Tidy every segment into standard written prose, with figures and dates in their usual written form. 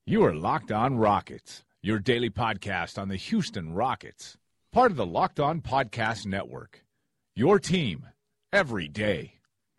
You are Locked On Rockets, your daily podcast on the Houston Rockets, part of the Locked On Podcast Network. Your team every day.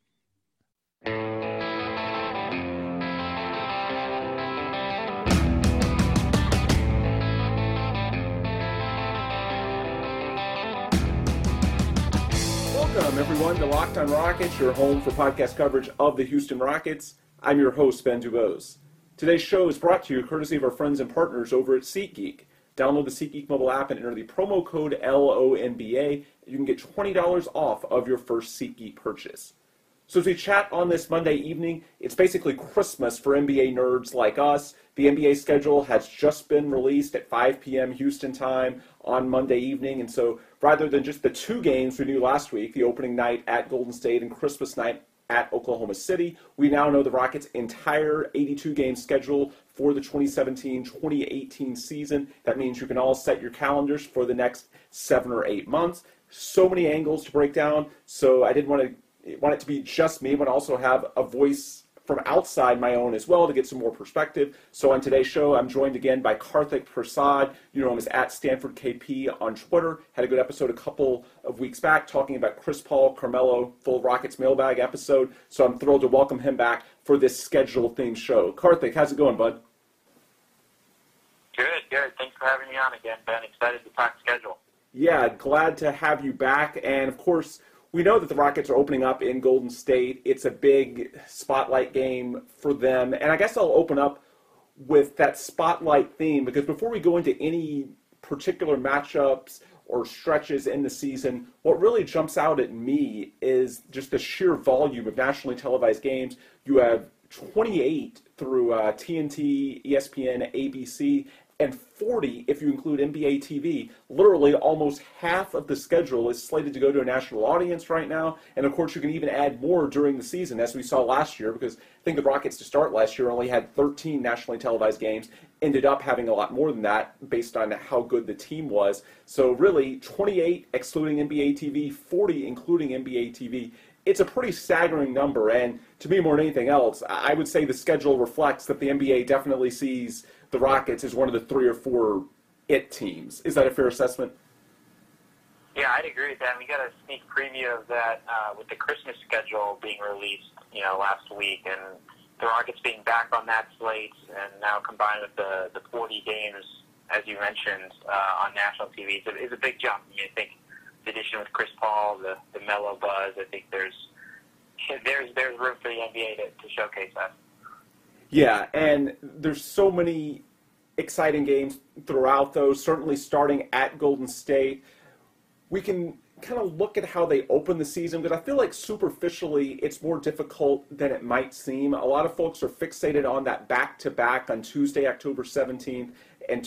Welcome, everyone, to Locked On Rockets, your home for podcast coverage of the Houston Rockets. I'm your host, Ben Dubose. Today's show is brought to you courtesy of our friends and partners over at SeatGeek. Download the SeatGeek mobile app and enter the promo code LONBA. You can get $20 off of your first SeatGeek purchase. So as we chat on this Monday evening, it's basically Christmas for NBA nerds like us. The NBA schedule has just been released at 5 p.m. Houston time on Monday evening. And so rather than just the two games we knew last week, the opening night at Golden State and Christmas night at Oklahoma City, we now know the Rockets' entire 82-game schedule for the 2017-2018 season. That means you can all set your calendars for the next 7 or 8 months. So many angles to break down, so I didn't want it to be just me, but also have a voice from outside my own as well to get some more perspective. So on today's show, I'm joined again by Karthik Prasad. You know him as at StanfordKP on Twitter. Had a good episode a couple of weeks back talking about Chris Paul, Carmelo, full Rockets mailbag episode. So I'm thrilled to welcome him back for this schedule-themed show. Karthik, how's it going, bud? Good. Thanks for having me on again, Ben. Excited to talk schedule. Yeah, glad to have you back. And, of course, we know that the Rockets are opening up in Golden State. It's a big spotlight game for them. And I guess I'll open up with that spotlight theme, because before we go into any particular matchups or stretches in the season, what really jumps out at me is just the sheer volume of nationally televised games. You have 28 through TNT, ESPN, ABC, and 40 if you include NBA TV. Literally almost half of the schedule is slated to go to a national audience right now. And of course you can even add more during the season, as we saw last year, because I think the Rockets to start last year only had 13 nationally televised games, ended up having a lot more than that based on how good the team was. So really 28 excluding NBA TV, 40 including NBA TV. It's a pretty staggering number, and to me more than anything else, I would say the schedule reflects that the NBA definitely sees the Rockets as one of the 3 or 4 it teams. Is that a fair assessment? Yeah, I'd agree with that. We got a sneak preview of that with the Christmas schedule being released, last week, and the Rockets being back on that slate, and now combined with the 40 games, as you mentioned, on national TV, is a big jump. I think the addition with Chris Paul, the Melo buzz, I think there's room for the NBA to showcase that. Yeah, and there's so many exciting games throughout those, certainly starting at Golden State. We can kind of look at how they open the season, but I feel like superficially it's more difficult than it might seem. A lot of folks are fixated on that back-to-back on Tuesday, October 17th, and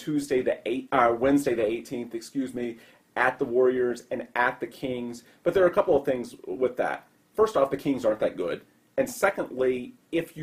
Wednesday the 18th, at the Warriors and at the Kings. But there are a couple of things with that. First off, the Kings aren't that good. And secondly, if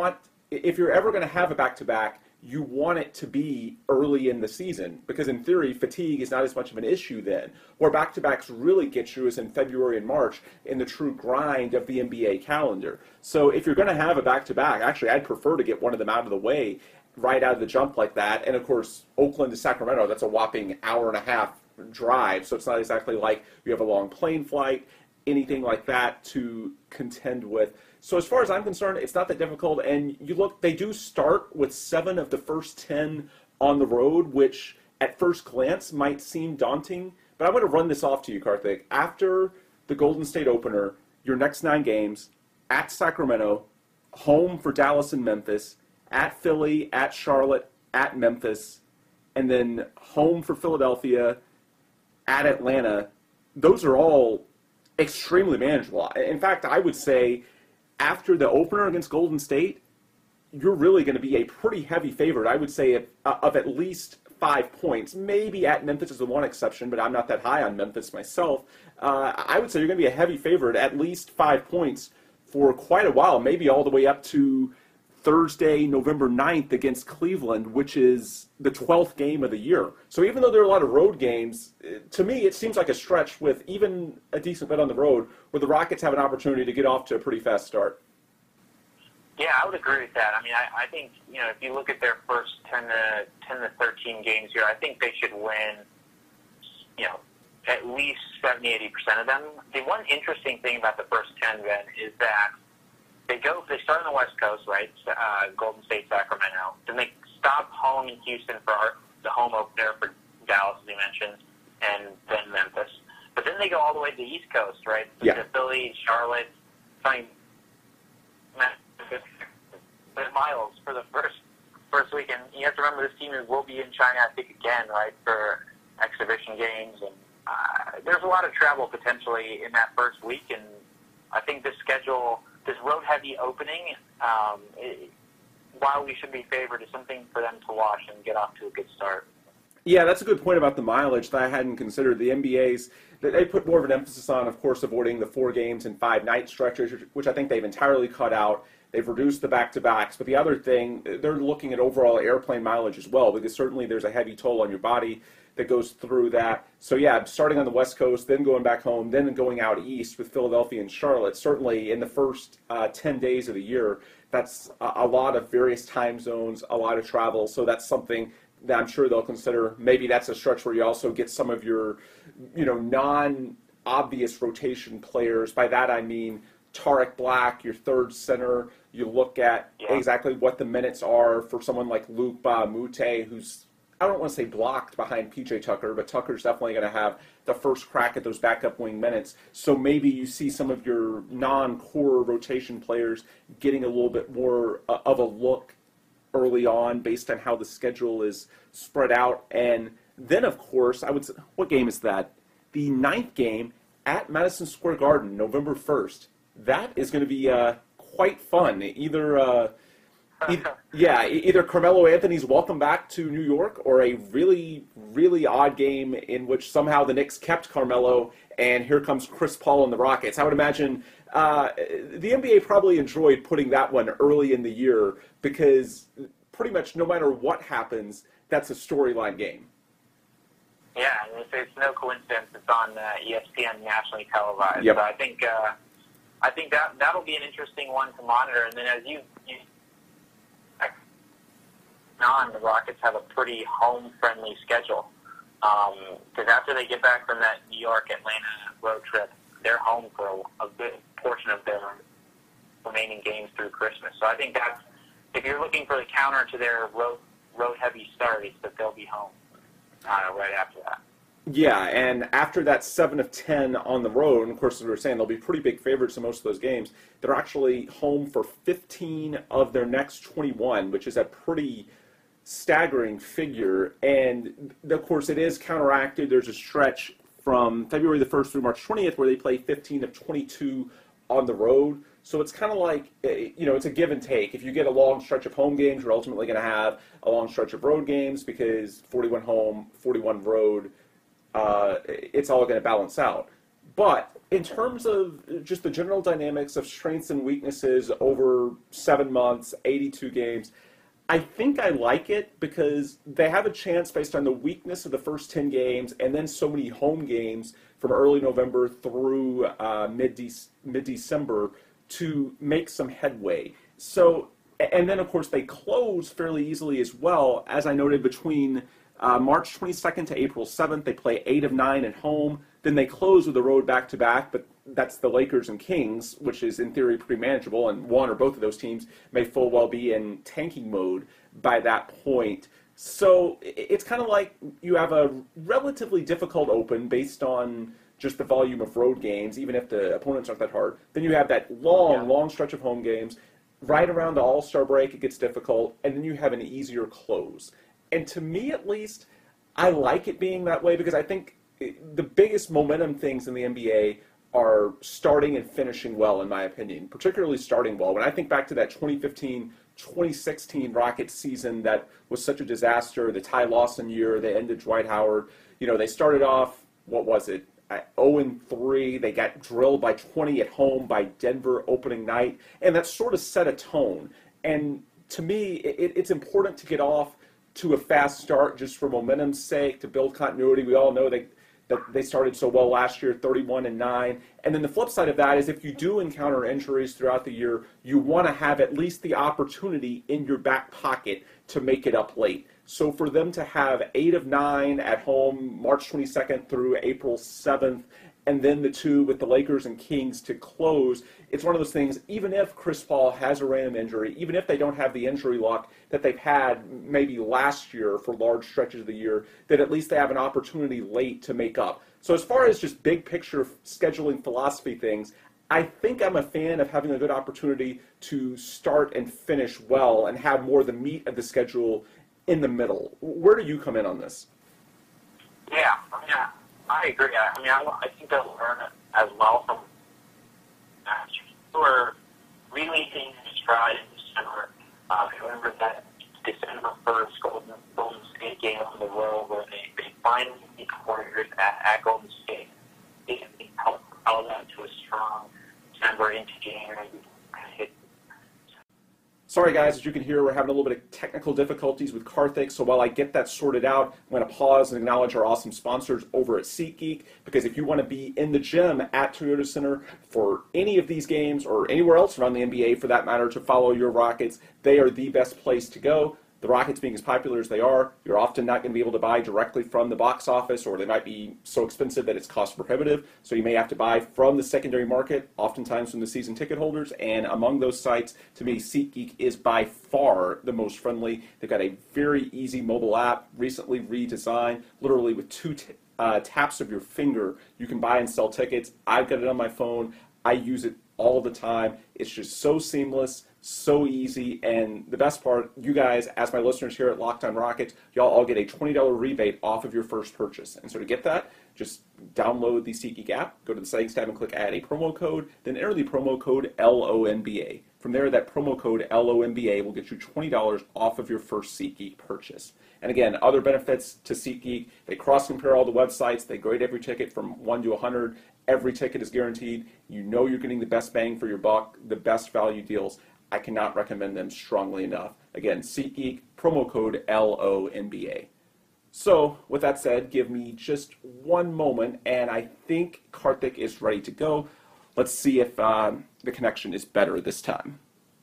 you're ever going to have a back-to-back, you want it to be early in the season, because in theory, fatigue is not as much of an issue then. Where back-to-backs really get you is in February and March in the true grind of the NBA calendar. So if you're going to have a back-to-back, actually I'd prefer to get one of them out of the way right out of the jump like that. And of course, Oakland to Sacramento, that's a whopping hour and a half drive, so it's not exactly like you have a long plane flight, anything like that to contend with. So as far as I'm concerned, it's not that difficult. And you look, they do start with 7 of the first 10 on the road, which at first glance might seem daunting. But I'm going to run this off to you, Karthik. After the Golden State opener, your next 9 games, at Sacramento, home for Dallas and Memphis, at Philly, at Charlotte, at Memphis, and then home for Philadelphia, at Atlanta. Those are all extremely manageable. In fact, I would say after the opener against Golden State, you're really going to be a pretty heavy favorite. I would say of at least 5 points. Maybe at Memphis is the one exception, but I'm not that high on Memphis myself. I would say you're going to be a heavy favorite, at least 5 points for quite a while, maybe all the way up to Thursday, November 9th against Cleveland, which is the 12th game of the year. So even though there are a lot of road games, to me it seems like a stretch with even a decent bet on the road where the Rockets have an opportunity to get off to a pretty fast start. Yeah, I would agree with that. I mean, I think, if you look at their first 10 to 13 games here, I think they should win, at least 70-80% of them. The one interesting thing about the first 10, Ben, is that they start on the West Coast, right? Golden State, Sacramento. Then they stop home in Houston for the home opener for Dallas, as you mentioned, and then Memphis. But then they go all the way to the East Coast, right? Yeah. To Philly, Charlotte, miles for the first weekend. You have to remember this team will be in China, I think, again, right, for exhibition games. And there's a lot of travel potentially in that first week. And I think this road-heavy opening, while we should be favored, is something for them to watch and get off to a good start. Yeah, that's a good point about the mileage that I hadn't considered. The NBA's, they put more of an emphasis on, of course, avoiding the 4 games and 5 night stretches, which I think they've entirely cut out. They've reduced the back-to-backs. But the other thing, they're looking at overall airplane mileage as well, because certainly there's a heavy toll on your body that goes through that. So, yeah, starting on the West Coast, then going back home, then going out east with Philadelphia and Charlotte, certainly in the first 10 days of the year, that's a lot of various time zones, a lot of travel. So that's something that I'm sure they'll consider. Maybe that's a stretch where you also get some of your, non-obvious rotation players. By that I mean Tarek Black, your third center. You look at exactly what the minutes are for someone like Luke Mute, who's, I don't want to say blocked behind PJ Tucker, but Tucker's definitely going to have the first crack at those backup wing minutes. So maybe you see some of your non-core rotation players getting a little bit more of a look early on based on how the schedule is spread out. And then, of course, I would say, what game is that? The 9th game at Madison Square Garden, November 1st. That is going to be quite fun. Either Carmelo Anthony's welcome back to New York, or a really, really odd game in which somehow the Knicks kept Carmelo, and here comes Chris Paul and the Rockets. I would imagine the NBA probably enjoyed putting that one early in the year, because pretty much no matter what happens, that's a storyline game. Yeah, and it's no coincidence it's on ESPN nationally televised. Yep. So I think that'll be an interesting one to monitor. And then as the Rockets have a pretty home-friendly schedule. Because after they get back from that New York-Atlanta road trip, they're home for a good portion of their remaining games through Christmas. So I think that's, if you're looking for the counter to their road-heavy start, it's that they'll be home right after that. Yeah, and after that 7 of 10 on the road, and of course, as we were saying, they'll be pretty big favorites in most of those games. They're actually home for 15 of their next 21, which is a pretty staggering figure. And, of course, it is counteracted. There's a stretch from February the 1st through March 20th where they play 15 of 22 on the road. So it's kind of like, it's a give and take. If you get a long stretch of home games, you're ultimately going to have a long stretch of road games, because 41 home, 41 road, it's all going to balance out. But in terms of just the general dynamics of strengths and weaknesses over 7 months, 82 games, I think I like it because they have a chance based on the weakness of the first 10 games and then so many home games from early November through mid-December to make some headway. So, and then of course they close fairly easily as well. As I noted, between March 22nd to April 7th, they play 8 of 9 at home. Then they close with a road back-to-back, but that's the Lakers and Kings, which is in theory pretty manageable, and one or both of those teams may full well be in tanking mode by that point. So it's kind of like you have a relatively difficult open based on just the volume of road games, even if the opponents aren't that hard. Then you have that long stretch of home games. Right around the All-Star break, it gets difficult, and then you have an easier close. And to me, at least, I like it being that way because I think the biggest momentum things in the NBA are starting and finishing well, in my opinion, particularly starting well. When I think back to that 2015-2016 Rockets season that was such a disaster, the Ty Lawson year, they ended Dwight Howard. They started off, 0-3. They got drilled by 20 at home by Denver opening night, and that sort of set a tone. And to me, it's important to get off to a fast start just for momentum's sake, to build continuity. We all know that that they started so well last year, 31-9. And then the flip side of that is if you do encounter injuries throughout the year, you want to have at least the opportunity in your back pocket to make it up late. So for them to have 8 of 9 at home, March 22nd through April 7th, and then the 2 with the Lakers and Kings to close, it's one of those things, even if Chris Paul has a random injury, even if they don't have the injury luck that they've had maybe last year for large stretches of the year, that at least they have an opportunity late to make up. So as far as just big picture scheduling philosophy things, I think I'm a fan of having a good opportunity to start and finish well and have more of the meat of the schedule in the middle. Where do you come in on this? Yeah, I agree. I think they'll learn as well from who are really hitting their stride in December. Remember that December 1st Golden State game on the road where they finally beat the Warriors at Golden State. They helped propel them to a strong December into January. Sorry guys, as you can hear, we're having a little bit of technical difficulties with Karthik, so while I get that sorted out, I'm going to pause and acknowledge our awesome sponsors over at SeatGeek, because if you want to be in the gym at Toyota Center for any of these games, or anywhere else around the NBA for that matter, to follow your Rockets, they are the best place to go. The Rockets being as popular as they are, you're often not going to be able to buy directly from the box office, or they might be so expensive that it's cost prohibitive. So you may have to buy from the secondary market, oftentimes from the season ticket holders. And among those sites, to me, SeatGeek is by far the most friendly. They've got a very easy mobile app, recently redesigned, literally with two taps of your finger, you can buy and sell tickets. I've got it on my phone. I use it all the time. It's just so seamless, so easy, and the best part, you guys, as my listeners here at Locked On Rockets, y'all all get a $20 rebate off of your first purchase. And so to get that, just download the SeatGeek app, go to the settings tab and click add a promo code, then enter the promo code LONBA. From there, that promo code LONBA will get you $20 off of your first SeatGeek purchase. And again, other benefits to SeatGeek, they cross-compare all the websites, they grade every ticket from 1 to 100. Every ticket is guaranteed. You know you're getting the best bang for your buck, the best value deals. I cannot recommend them strongly enough. Again, SeatGeek, promo code LONBA. So, with that said, give me just one moment, and I think Karthik is ready to go. Let's see if the connection is better this time.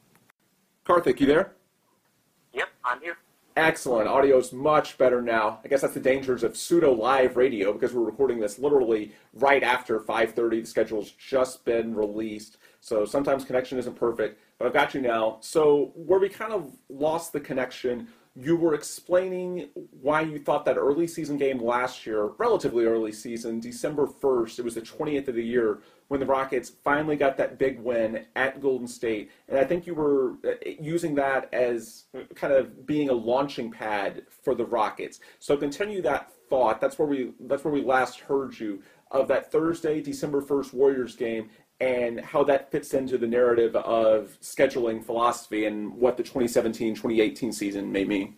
Karthik, you there? Yep, I'm here. Excellent. Audio's much better now. I guess that's the dangers of pseudo-live radio, because we're recording this literally right after 5:30. The schedule's just been released, so sometimes connection isn't perfect, but I've got you now. So where we kind of lost the connection, you were explaining why you thought that early season game last year, relatively early season, December 1st, it was the 20th of the year, when the Rockets finally got that big win at Golden State. And I think you were using that as kind of being a launching pad for the Rockets. So continue that thought. That's where we last heard you, of that Thursday, December 1st Warriors game, and how that fits into the narrative of scheduling philosophy and what the 2017-2018 season may mean.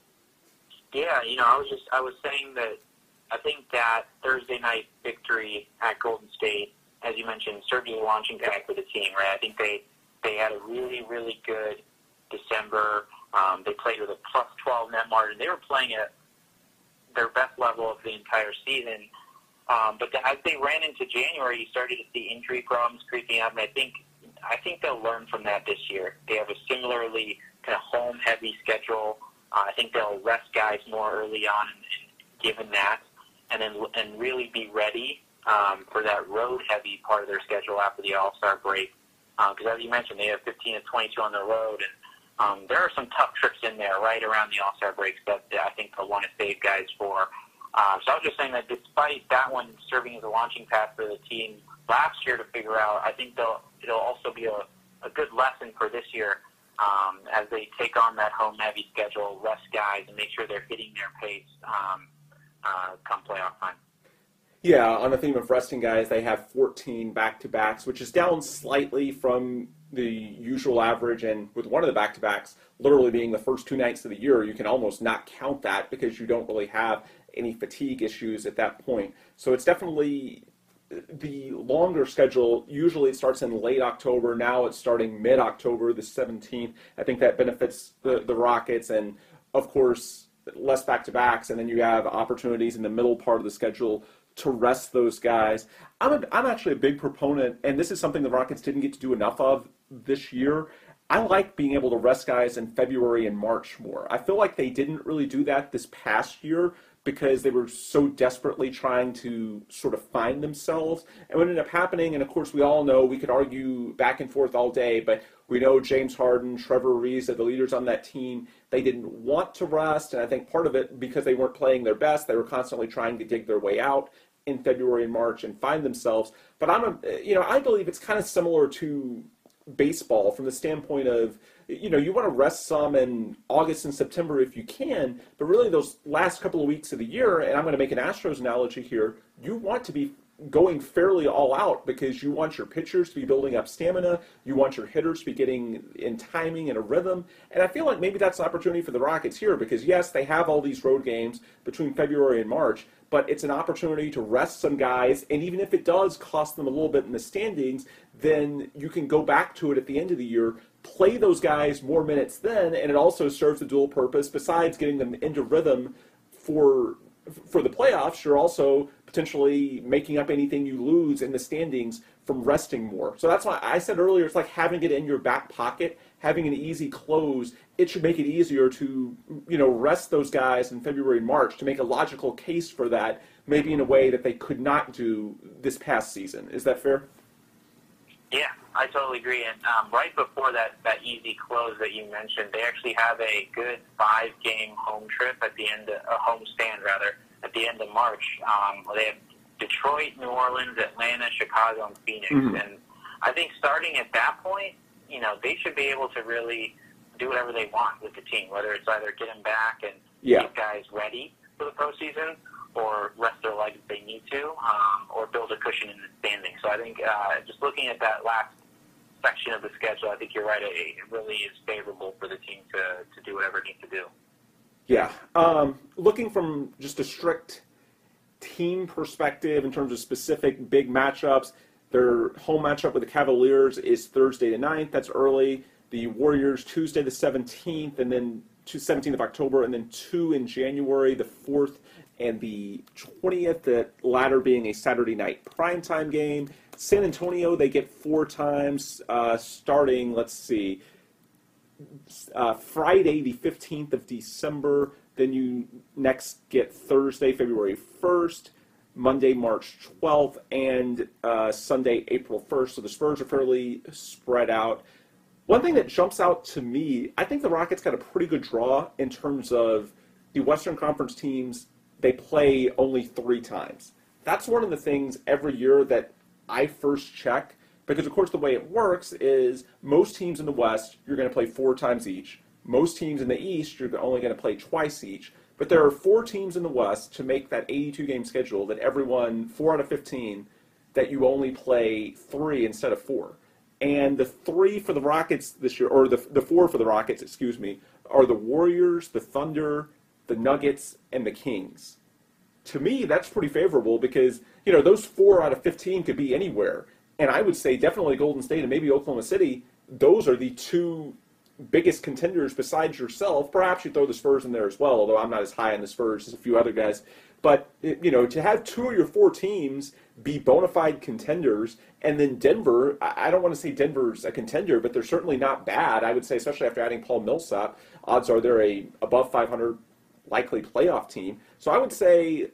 Yeah, I was saying that I think that Thursday night victory at Golden State, as you mentioned, served as a launching pad for the team, right? I think they had a really, really good December. They played with a plus 12 net margin. They were playing at their best level of the entire season. But as they ran into January, you started to see injury problems creeping up, and I think they'll learn from that this year. They have a similarly kind of home-heavy schedule. I think they'll rest guys more early on, and given that, and really be ready for that road-heavy part of their schedule after the All-Star break. Because as you mentioned, they have 15 of 22 on the road, and there are some tough trips in there right around the All-Star breaks that I think they'll want to save guys for. So I was just saying that despite that one serving as a launching pad for the team last year to figure out, I think it'll also be a good lesson for this year as they take on that home-heavy schedule, rest guys, and make sure they're hitting their pace come playoff time. Yeah, on the theme of resting guys, they have 14 back-to-backs, which is down slightly from the usual average, and with one of the back-to-backs literally being the first 2 nights of the year, you can almost not count that because you don't really have any fatigue issues at that point. So it's definitely the longer schedule. Usually it starts in late October. Now it's starting mid-October, the 17th. I think that benefits the Rockets, and of course less back-to-backs, and then you have opportunities in the middle part of the schedule to rest those guys. I'm actually a big proponent, and this is something the Rockets didn't get to do enough of this year. I like being able to rest guys in February and March more. I feel like they didn't really do that this past year because they were so desperately trying to sort of find themselves. And what ended up happening, and of course we all know, we could argue back and forth all day, but we know James Harden, Trevor Ariza, the leaders on that team, they didn't want to rest. And I think part of it, because they weren't playing their best, they were constantly trying to dig their way out in February and March and find themselves. But I believe it's kind of similar to baseball from the standpoint of, you want to rest some in August and September if you can, but really those last couple of weeks of the year, and I'm going to make an Astros analogy here, you want to be going fairly all out because you want your pitchers to be building up stamina, you want your hitters to be getting in timing and a rhythm, and I feel like maybe that's an opportunity for the Rockets here because yes, they have all these road games between February and March, but it's an opportunity to rest some guys, and even if it does cost them a little bit in the standings, then you can go back to it at the end of the year, play those guys more minutes then, and it also serves a dual purpose. Besides getting them into rhythm for the playoffs, you're also potentially making up anything you lose in the standings from resting more. So that's why I said earlier, it's like having it in your back pocket, having an easy close. It should make it easier to, rest those guys in February and March to make a logical case for that, maybe in a way that they could not do this past season. Is that fair? Yeah, I totally agree. And right before that easy close that you mentioned, they actually have a good 5-game home trip at the end, a homestand rather, at the end of March. They have Detroit, New Orleans, Atlanta, Chicago, and Phoenix. Mm-hmm. And I think starting at that point, they should be able to really do whatever they want with the team, whether it's either get them back and get guys ready for the postseason, or rest their legs if they need to, or build a cushion in the standing. So I think just looking at that last section of the schedule, I think you're right. It really is favorable for the team to do whatever it needs to do. Yeah. Looking from just a strict team perspective in terms of specific big matchups, their home matchup with the Cavaliers is Thursday the 9th. That's early. The Warriors Tuesday the 17th, and then 17th of October, and then 2 in January, the 4th and the 20th, the latter being a Saturday night primetime game. San Antonio, they get 4 times starting, Friday the 15th of December. Then you next get Thursday, February 1st, Monday, March 12th, and Sunday, April 1st. So the Spurs are fairly spread out. One thing that jumps out to me, I think the Rockets got a pretty good draw in terms of the Western Conference teams. They play only 3 times. That's one of the things every year that I first check, because of course the way it works is most teams in the West, you're going to play 4 times each. Most teams in the East, you're only going to play twice each. But there are 4 teams in the West to make that 82-game schedule that everyone, 4 out of 15, that you only play 3 instead of 4. And the 3 for the Rockets this year, or the 4 for the Rockets, are the Warriors, the Thunder, the Nuggets, and the Kings. To me, that's pretty favorable because, those 4 out of 15 could be anywhere. And I would say definitely Golden State and maybe Oklahoma City, those are the 2 biggest contenders besides yourself. Perhaps you throw the Spurs in there as well, although I'm not as high on the Spurs as a few other guys. But, to have 2 of your 4 teams be bona fide contenders, and then Denver, I don't want to say Denver's a contender, but they're certainly not bad. I would say, especially after adding Paul Millsap, odds are they're a above 500 likely playoff team. So I would say,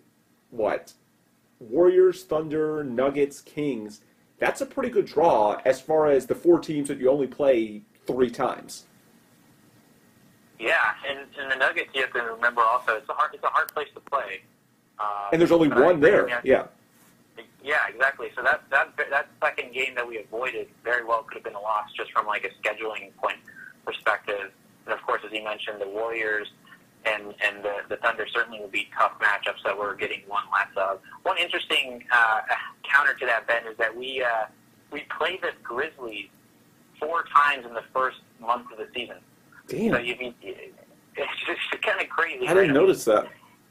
Warriors, Thunder, Nuggets, Kings, that's a pretty good draw as far as the 4 teams that you only play 3 times. Yeah, and the Nuggets, you have to remember also, it's a hard place to play. And there's only one there. Yeah, exactly. So that second game that we avoided very well could have been a loss just from a scheduling point perspective. And of course, as you mentioned, the Warriors and the Thunder certainly will be tough matchups that we're getting one less of. One interesting counter to that, Ben, is that we play the Grizzlies 4 times in the first month of the season. Damn. So it's just kind of crazy. I didn't notice that.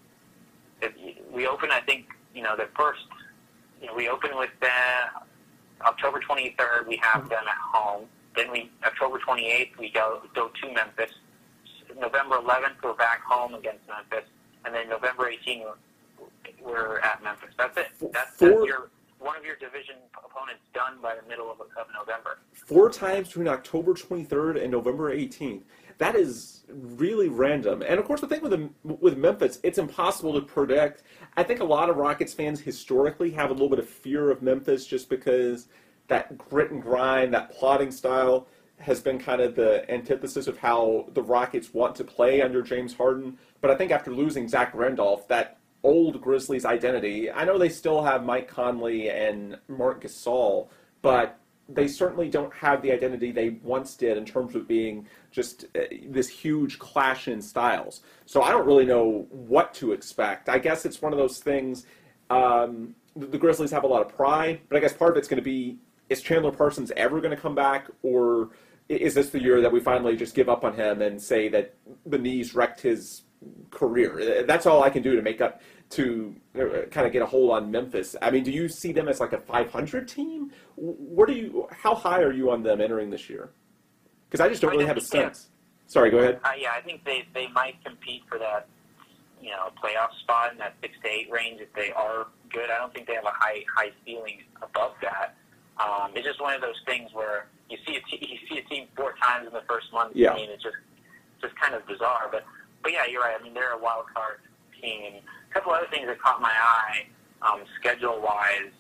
We open, I think, the first. We open with October 23rd. We have them at home. Then October 28th, we go to Memphis. November 11th, we're back home against Memphis, and then November 18th, we're at Memphis. That's it. That's one of your division opponents done by the middle of November. 4 times between October 23rd and November 18th. That is really random. And, of course, the thing with Memphis, it's impossible to predict. I think a lot of Rockets fans historically have a little bit of fear of Memphis just because that grit and grind, that plotting style has been kind of the antithesis of how the Rockets want to play under James Harden. But I think after losing Zach Randolph, that old Grizzlies identity, I know they still have Mike Conley and Marc Gasol, but they certainly don't have the identity they once did in terms of being just this huge clash in styles. So I don't really know what to expect. I guess it's one of those things, the Grizzlies have a lot of pride, but I guess part of it's going to be, is Chandler Parsons ever going to come back, or is this the year that we finally just give up on him and say that the knees wrecked his career? That's all I can do to make up, to kind of get a hold on Memphis. I mean, do you see them as like a 500 team? How high are you on them entering this year? Because I just don't really have a sense. Sorry, go ahead. Yeah, I think they might compete for that, playoff spot in that 6 to 8 range if they are good. I don't think they have a high ceiling above that. It's just one of those things where you see a team 4 times in the first month. Yeah. I mean, it's just kind of bizarre. But yeah, you're right. I mean, they're a wild card team. A couple other things that caught my eye, schedule-wise,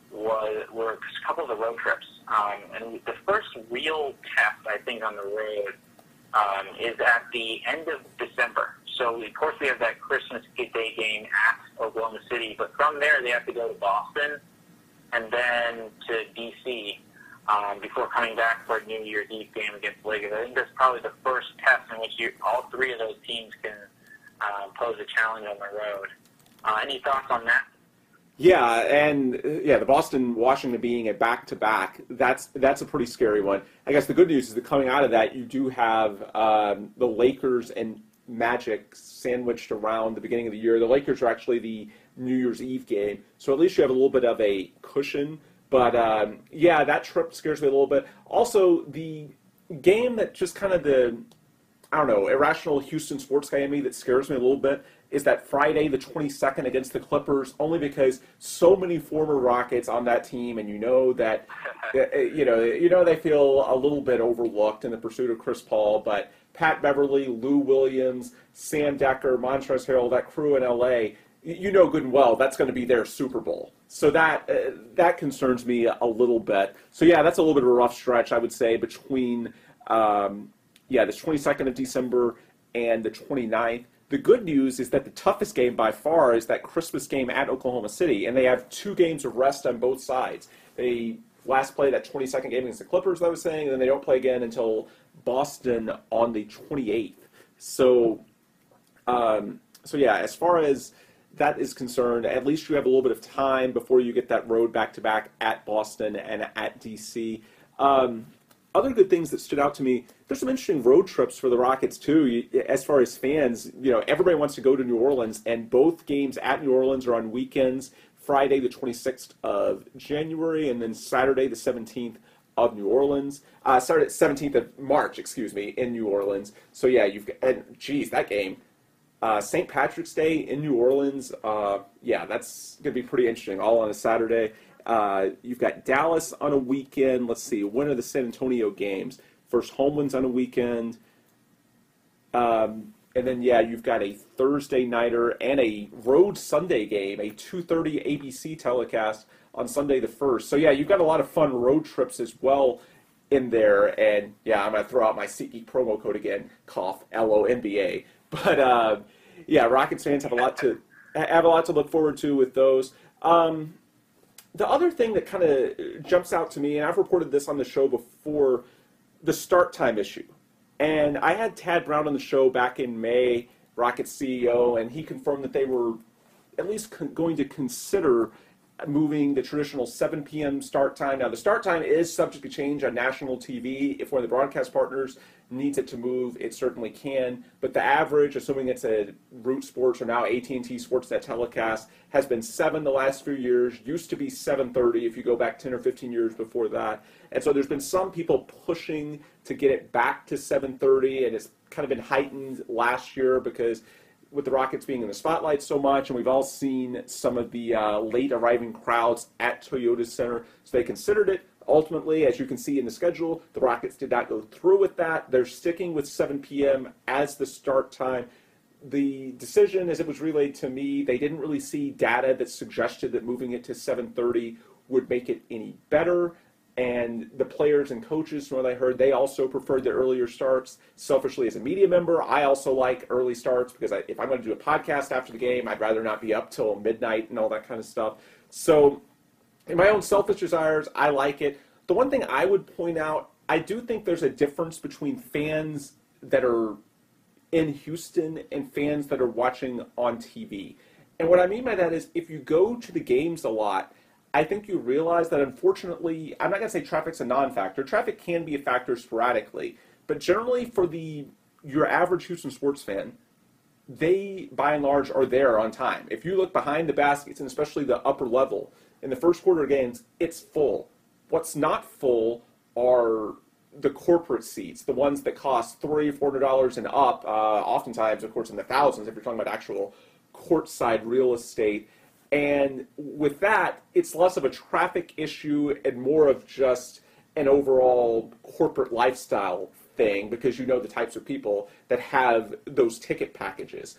were a couple of the road trips. And the first real test, I think, on the road is at the end of December. So, of course, we have that Christmas Day game at Oklahoma City. But from there, they have to go to Boston and then to D.C. Before coming back for a New Year's Eve game against Lakers. I think that's probably the first test in which all 3 of those teams can pose a challenge on the road. Any thoughts on that? Yeah, and the Boston-Washington being a back-to-back, that's a pretty scary one. I guess the good news is that coming out of that, you do have the Lakers and Magic sandwiched around the beginning of the year. The Lakers are actually the New Year's Eve game, so at least you have a little bit of a cushion. But, that trip scares me a little bit. Also, the game that just kind of irrational Houston sports guy in me that scares me a little bit is that Friday the 22nd against the Clippers, only because so many former Rockets on that team, and that they feel a little bit overlooked in the pursuit of Chris Paul, but Pat Beverly, Lou Williams, Sam Decker, Montrezl Harrell, that crew in LA, good and well that's going to be their Super Bowl. So that concerns me a little bit. So yeah, that's a little bit of a rough stretch, I would say, between the 22nd of December and the 29th. The good news is that the toughest game by far is that Christmas game at Oklahoma City, and they have 2 games of rest on both sides. They last play that 22nd game against the Clippers, I was saying, and then they don't play again until Boston on the 28th. So as far as that is concerned, at least you have a little bit of time before you get that road back-to-back at Boston and at D.C. Other good things that stood out to me, there's some interesting road trips for the Rockets, too. As far as fans, everybody wants to go to New Orleans, and both games at New Orleans are on weekends, Friday the 26th of January, and then Saturday the 17th of New Orleans. Saturday 17th of March, in New Orleans. So, yeah, that game. St. Patrick's Day in New Orleans, that's going to be pretty interesting, all on a Saturday. You've got Dallas on a weekend. Let's see, when are the San Antonio games? First home ones on a weekend. And then, you've got a Thursday nighter and a road Sunday game, a 2:30 ABC telecast on Sunday the 1st. So, you've got a lot of fun road trips as well in there. And, I'm going to throw out my SeatGeek promo code again, cough, LONBA. But, Rockets fans have a lot to look forward to with those. The other thing that kind of jumps out to me, and I've reported this on the show before, the start time issue. And I had Tad Brown on the show back in May, Rockets CEO, and he confirmed that they were at least going to consider moving the traditional 7 p.m. start time. Now, the start time is subject to change on national TV. If one of the broadcast partners needs it to move, it certainly can. But the average, assuming it's a Root Sports or now AT&T Sportsnet telecast, has been 7 the last few years. Used to be 7:30 if you go back 10 or 15 years before that. And so there's been some people pushing to get it back to 7:30, and it's kind of been heightened last year because with the Rockets being in the spotlight so much, and we've all seen some of the late arriving crowds at Toyota Center, so they considered it. Ultimately, as you can see in the schedule, the Rockets did not go through with that. They're sticking with 7 p.m. as the start time. The decision, as it was relayed to me, they didn't really see data that suggested that moving it to 7:30 would make it any better. And the players and coaches, from what I heard, they also preferred the earlier starts. Selfishly, as a media member, I also like early starts because if I'm going to do a podcast after the game, I'd rather not be up till midnight and all that kind of stuff. So in my own selfish desires, I like it. The one thing I would point out, I do think there's a difference between fans that are in Houston and fans that are watching on TV. And what I mean by that is if you go to the games a lot, I think you realize that unfortunately, I'm not going to say traffic's a non-factor. Traffic can be a factor sporadically. But generally for your average Houston sports fan, they, by and large, are there on time. If you look behind the baskets, and especially the upper level, in the first quarter of games, it's full. What's not full are the corporate seats, the ones that cost $300, $400 and up, oftentimes, of course, in the thousands if you're talking about actual courtside real estate. And with that, it's less of a traffic issue and more of just an overall corporate lifestyle thing because you know the types of people that have those ticket packages.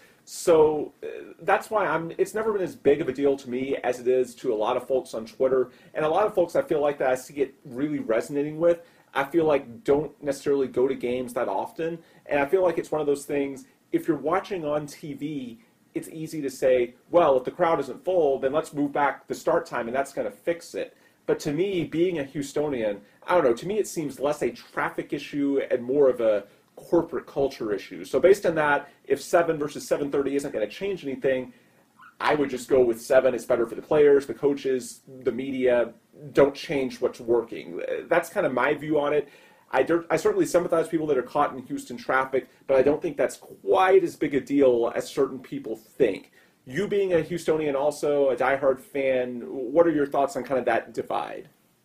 So that's why it's never been as big of a deal to me as it is to a lot of folks on Twitter. And a lot of folks I feel like that I see it really resonating with, I feel like don't necessarily go to games that often. And I feel like it's one of those things, if you're watching on TV, it's easy to say, well, if the crowd isn't full, then let's move back the start time and that's going to fix it. But to me, being a Houstonian, I don't know, to me it seems less a traffic issue and more of a corporate culture issue. So based on that, if 7 versus 7:30 isn't going to change anything, I would just go with 7. It's better for the players, the coaches, the media. Don't change what's working. That's kind of my view on it. I certainly sympathize with people that are caught in Houston traffic, but I don't think that's quite as big a deal as certain people think. You being a Houstonian also, a diehard fan, what are your thoughts on kind of that divide?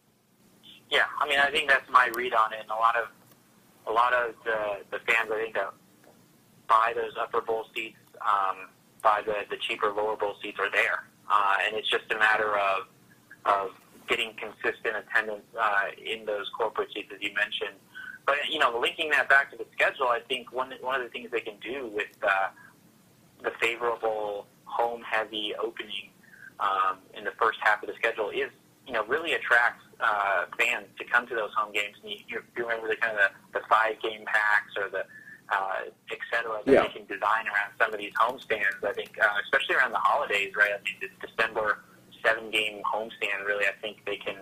Yeah, I mean, I think that's my read on it. And a lot of the fans, I think, that buy those upper bowl seats, buy the cheaper lower bowl seats are there. And it's just a matter of getting consistent attendance in those corporate seats, as you mentioned. But, you know, linking that back to the schedule, I think one of the things they can do with the favorable home-heavy opening in the first half of the schedule is, you know, really attract fans to come to those home games. And you remember the kind of the 5-game packs or the et cetera that they can design around some of these homestands. I think, especially around the holidays, right? I think this December 7-game homestand, really, I think they can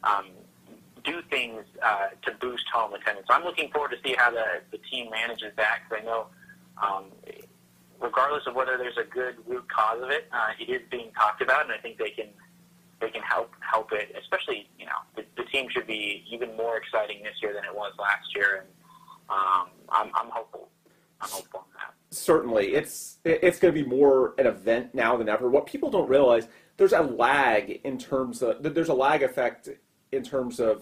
do things to boost home attendance. So I'm looking forward to see how the team manages that, because I know regardless of whether there's a good root cause of it, it is being talked about, and I think they can help it. Especially, you know, the team should be even more exciting this year than it was last year, and I'm hopeful. I'm hopeful on that. Certainly, it's going to be more an event now than ever. What people don't realize, there's a lag effect in terms of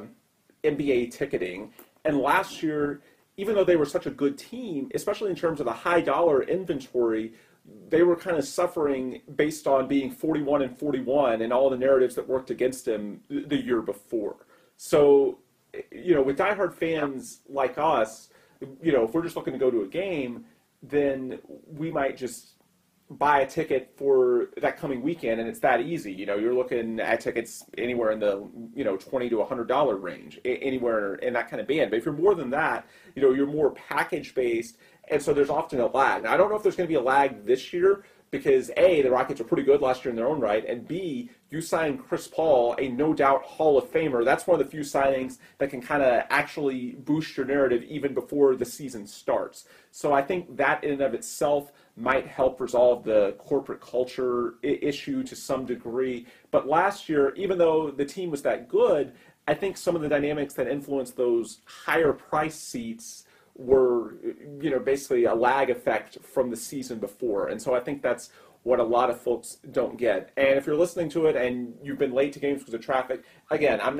NBA ticketing. And last year, even though they were such a good team, especially in terms of the high dollar inventory, they were kind of suffering based on being 41-41 and all the narratives that worked against them the year before. So, you know, with diehard fans like us, you know, if we're just looking to go to a game, then we might just buy a ticket for that coming weekend, and it's that easy. You know, you're looking at tickets anywhere in the, you know, $20 to $100 range, anywhere in that kind of band. But if you're more than that, you know, you're more package-based, and so there's often a lag. Now, I don't know if there's going to be a lag this year because, A, the Rockets are pretty good last year in their own right, and B, you signed Chris Paul, a no-doubt Hall of Famer. That's one of the few signings that can kind of actually boost your narrative even before the season starts. So I think that in and of itself might help resolve the corporate culture issue to some degree. But last year, even though the team was that good, I think some of the dynamics that influenced those higher price seats were, you know, basically a lag effect from the season before. And so I think that's what a lot of folks don't get. And if you're listening to it and you've been late to games because of traffic, again, I'm not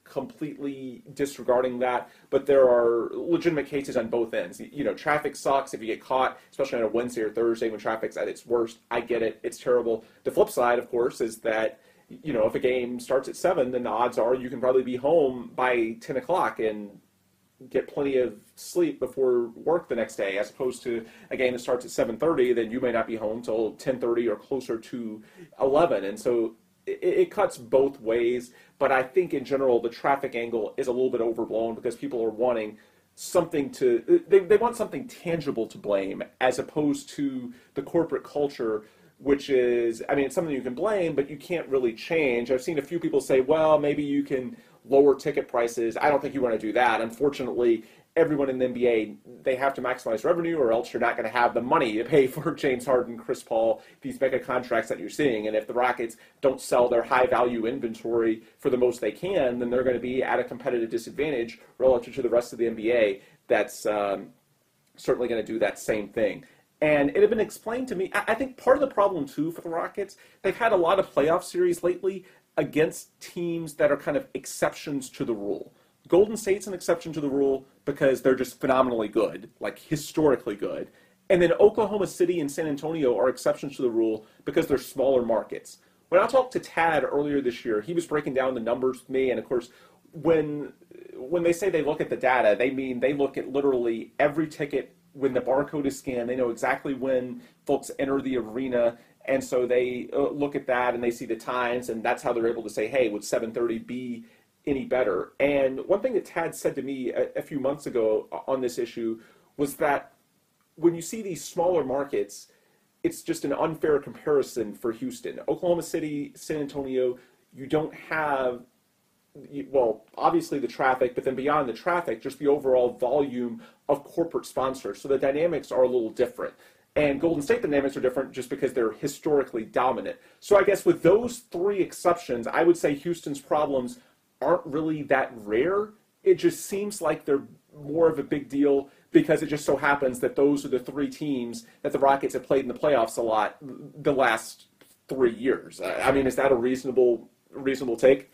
completely disregarding that, but there are legitimate cases on both ends. You know, traffic sucks if you get caught, especially on a Wednesday or Thursday when traffic's at its worst. I get it. It's terrible. The flip side, of course, is that, you know, if a game starts at 7, then the odds are you can probably be home by 10 o'clock and get plenty of sleep before work the next day, as opposed to a game that starts at 7:30, then you may not be home till 10:30 or closer to 11. And so it cuts both ways, but I think in general the traffic angle is a little bit overblown because people are wanting something to, they want something tangible to blame as opposed to the corporate culture, which is, I mean, it's something you can blame, but you can't really change. I've seen a few people say, well, maybe you can lower ticket prices. I don't think you want to do that. Unfortunately, everyone in the NBA, they have to maximize revenue or else you're not going to have the money to pay for James Harden, Chris Paul, these mega contracts that you're seeing. And if the Rockets don't sell their high-value inventory for the most they can, then they're going to be at a competitive disadvantage relative to the rest of the NBA that's certainly going to do that same thing. And it had been explained to me, I think part of the problem, too, for the Rockets, they've had a lot of playoff series lately against teams that are kind of exceptions to the rule. Golden State's an exception to the rule because they're just phenomenally good, like historically good. And then Oklahoma City and San Antonio are exceptions to the rule because they're smaller markets. When I talked to Tad earlier this year, he was breaking down the numbers with me, and of course, when they say they look at the data, they mean they look at literally every ticket. When the barcode is scanned, they know exactly when folks enter the arena, and so they look at that and they see the times, and that's how they're able to say, hey, would 7:30 be any better? And one thing that Tad said to me a few months ago on this issue was that when you see these smaller markets, it's just an unfair comparison for Houston. Oklahoma City, San Antonio, you don't have, well, obviously the traffic, but then beyond the traffic, just the overall volume of corporate sponsors. So the dynamics are a little different. And Golden State dynamics are different just because they're historically dominant. So I guess with those three exceptions, I would say Houston's problems aren't really that rare. It just seems like they're more of a big deal because it just so happens that those are the three teams that the Rockets have played in the playoffs a lot the last 3 years. I mean, is that a reasonable take?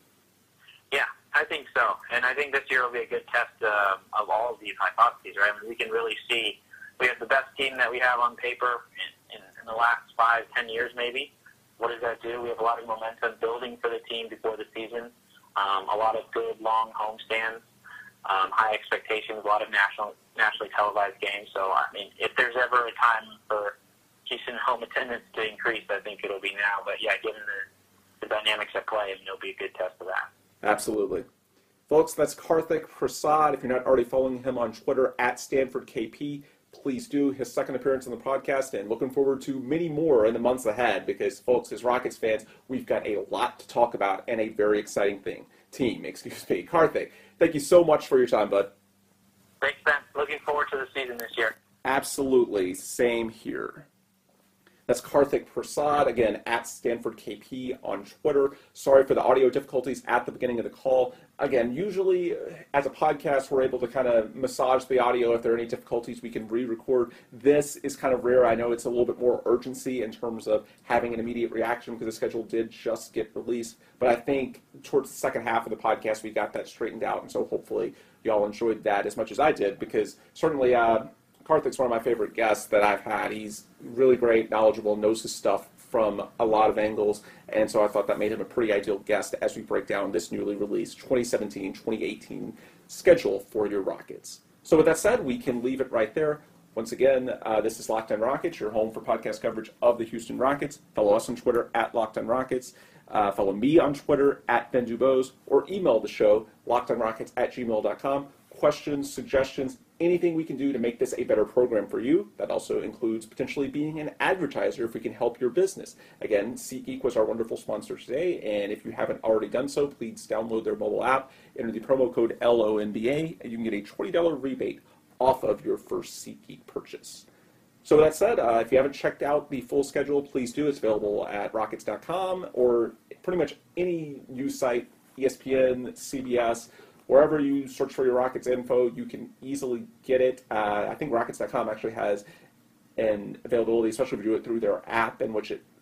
Yeah, I think so. And I think this year will be a good test of all of these hypotheses, right? I mean, we can really see we have the best team that we have on paper in the last 5-10 years maybe. What does that do? We have a lot of momentum building for the team before the season, a lot of good long homestands, high expectations, a lot of nationally televised games. So, I mean, if there's ever a time for Houston home attendance to increase, I think it'll be now. But, yeah, given the dynamics at play, it'll be a good test of that. Absolutely. Folks, that's Karthik Prasad. If you're not already following him on Twitter, @StanfordKP, please do. His second appearance on the podcast, and looking forward to many more in the months ahead because, folks, as Rockets fans, we've got a lot to talk about and a very exciting team. Karthik, thank you so much for your time, bud. Thanks, Ben. Looking forward to the season this year. Absolutely. Same here. That's Karthik Prasad, again, @StanfordKP on Twitter. Sorry for the audio difficulties at the beginning of the call. Again, usually as a podcast, we're able to kind of massage the audio. If there are any difficulties, we can re-record. This is kind of rare. I know it's a little bit more urgency in terms of having an immediate reaction because the schedule did just get released. But I think towards the second half of the podcast, we got that straightened out. And so hopefully y'all enjoyed that as much as I did because certainly Karthik's one of my favorite guests that I've had. He's really great, knowledgeable, knows his stuff from a lot of angles, and so I thought that made him a pretty ideal guest as we break down this newly released 2017-2018 schedule for your Rockets. So with that said, we can leave it right there. Once again, this is Locked On Rockets, your home for podcast coverage of the Houston Rockets. Follow us on Twitter @LockedOnRockets. Follow me on Twitter @BenDuBose, or email the show, lockedonrockets@gmail.com. Questions, suggestions, anything we can do to make this a better program for you. That also includes potentially being an advertiser if we can help your business. Again, SeatGeek was our wonderful sponsor today, and if you haven't already done so, please download their mobile app, enter the promo code LONBA, and you can get a $20 rebate off of your first SeatGeek purchase. So with that said, if you haven't checked out the full schedule, please do. It's available at Rockets.com or pretty much any news site, ESPN, CBS, wherever you search for your Rockets info, you can easily get it. I think Rockets.com actually has an availability, especially if you do it through their app, in which it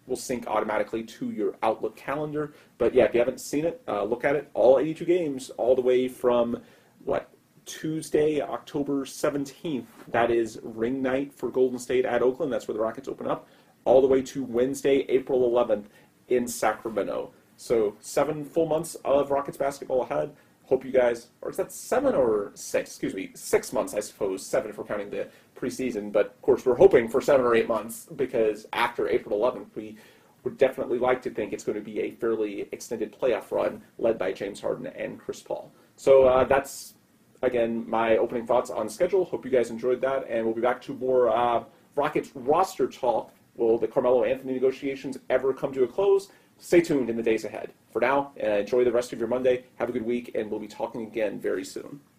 will sync automatically to your Outlook calendar. But yeah, if you haven't seen it, look at it. All 82 games, all the way from, Tuesday, October 17th. That is ring night for Golden State at Oakland. That's where the Rockets open up. All the way to Wednesday, April 11th in Sacramento. So 7 full months of Rockets basketball ahead. Hope you guys, or is that 7 or 6? Excuse me, 6 months, I suppose. 7 if we're counting the preseason. But, of course, we're hoping for 7 or 8 months because after April 11th, we would definitely like to think it's going to be a fairly extended playoff run led by James Harden and Chris Paul. So that's, again, my opening thoughts on schedule. Hope you guys enjoyed that, and we'll be back to more Rockets roster talk. Will the Carmelo Anthony negotiations ever come to a close? Stay tuned in the days ahead. For now, enjoy the rest of your Monday. Have a good week, and we'll be talking again very soon.